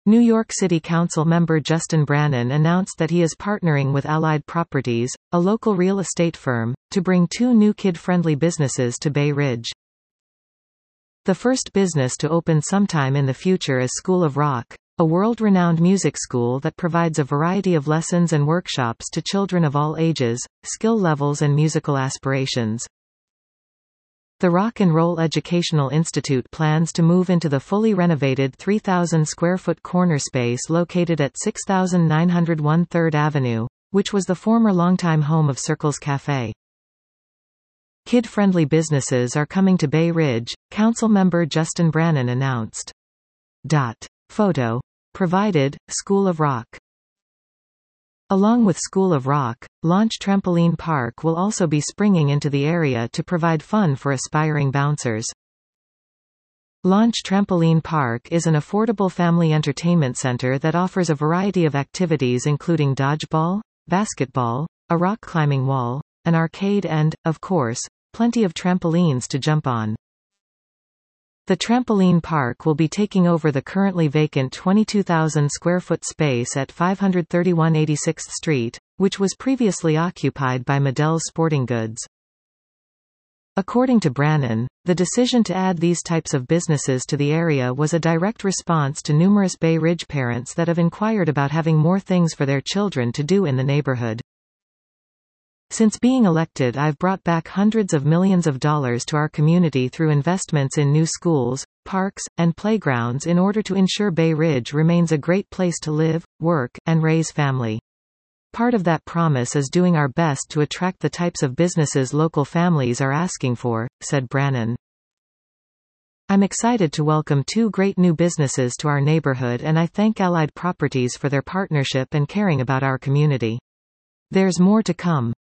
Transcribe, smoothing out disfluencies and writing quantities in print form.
New York City Council member Justin Brannan announced that he is partnering with Allied Properties, a local real estate firm, to bring 2 new kid-friendly businesses to Bay Ridge. The first business to open sometime in the future is School of Rock, a world-renowned music school that provides a variety of lessons and workshops to children of all ages, skill levels and musical aspirations. The Rock and Roll Educational Institute plans to move into the fully renovated 3,000-square-foot corner space located at 6901 3rd Avenue, which was the former longtime home of Circles Cafe. Kid-friendly businesses are coming to Bay Ridge, Council member Justin Brannan announced. Photo provided, School of Rock. Along with School of Rock, Launch Trampoline Park will also be springing into the area to provide fun for aspiring bouncers. Launch Trampoline Park is an affordable family entertainment center that offers a variety of activities including dodgeball, basketball, a rock climbing wall, an arcade and, of course, plenty of trampolines to jump on. The trampoline park will be taking over the currently vacant 22,000-square-foot space at 531 86th Street, which was previously occupied by Modell's Sporting Goods. According to Brannan, the decision to add these types of businesses to the area was a direct response to numerous Bay Ridge parents that have inquired about having more things for their children to do in the neighborhood. Since being elected, I've brought back hundreds of millions of dollars to our community through investments in new schools, parks, and playgrounds in order to ensure Bay Ridge remains a great place to live, work, and raise family. Part of that promise is doing our best to attract the types of businesses local families are asking for, said Brannan. I'm excited to welcome 2 great new businesses to our neighborhood, and I thank Allied Properties for their partnership and caring about our community. There's more to come.